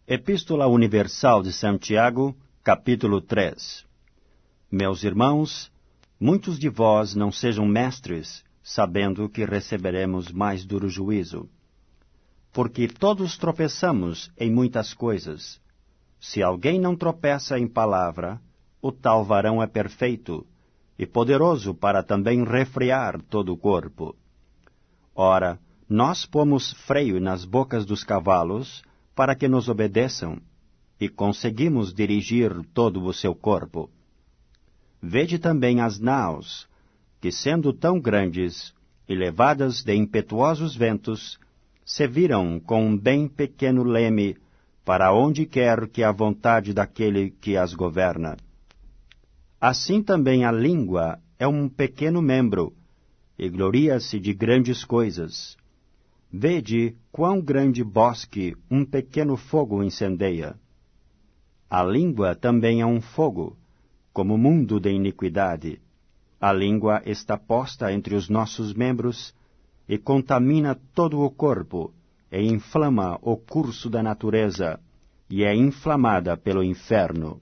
Epístola Universal de Santiago, capítulo 3. Meus irmãos, muitos de vós não sejam mestres, sabendo que receberemos mais duro juízo. Porque todos tropeçamos em muitas coisas. Se alguém não tropeça em palavra, o tal varão é perfeito, e poderoso para também refrear todo o corpo. Ora, nós pomos freio nas bocas dos cavalos, para que nos obedeçam, e conseguimos dirigir todo o seu corpo. Vede também as naus, que sendo tão grandes e levadas de impetuosos ventos, se viram com um bem pequeno leme para onde quer que a vontade daquele que as governa. Assim também a língua é um pequeno membro, e gloria-se de grandes coisas. Vede quão grande bosque um pequeno fogo incendeia. A língua também é um fogo, como mundo de iniquidade. A língua está posta entre os nossos membros e contamina todo o corpo, e inflama o curso da natureza, e é inflamada pelo inferno.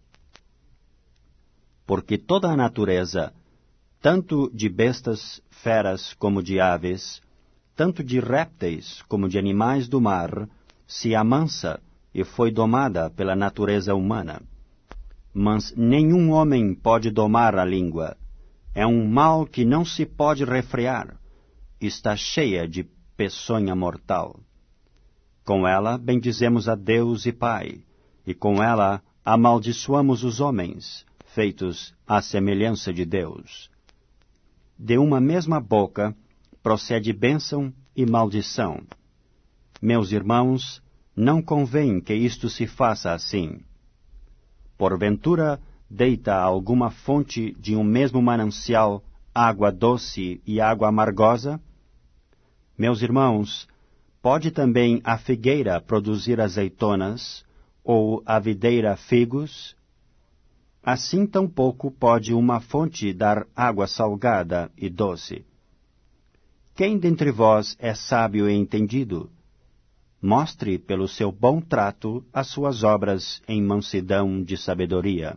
Porque toda a natureza, tanto de bestas, feras como de aves, tanto de répteis como de animais do mar, se amansa e foi domada pela natureza humana. Mas nenhum homem pode domar a língua. É um mal que não se pode refrear. Está cheia de peçonha mortal. Com ela bendizemos a Deus e Pai, e com ela amaldiçoamos os homens, feitos à semelhança de Deus. De uma mesma boca procede bênção e maldição. Meus irmãos, não convém que isto se faça assim. Porventura, deita alguma fonte de um mesmo manancial água doce e água amargosa? Meus irmãos, pode também a figueira produzir azeitonas, ou a videira figos? Assim tampouco pode uma fonte dar água salgada e doce. Quem dentre vós é sábio e entendido? Mostre pelo seu bom trato as suas obras em mansidão de sabedoria.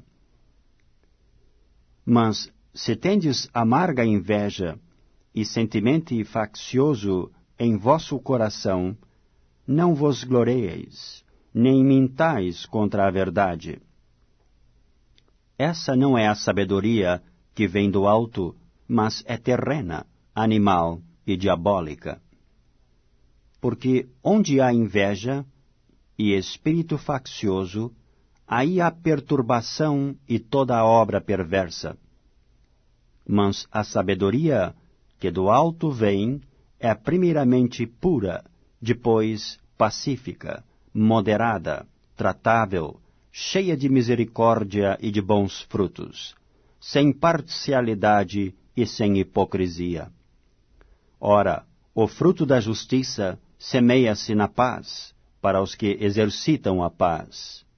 Mas, se tendes amarga inveja e sentimento faccioso em vosso coração, não vos glorieis, nem mintais contra a verdade. Essa não é a sabedoria que vem do alto, mas é terrena, animal e diabólica. Porque onde há inveja e espírito faccioso, aí há perturbação e toda a obra perversa. Mas a sabedoria que do alto vem é primeiramente pura, depois pacífica, moderada, tratável, cheia de misericórdia e de bons frutos, sem parcialidade e sem hipocrisia. Ora, o fruto da justiça semeia-se na paz, para os que exercitam a paz.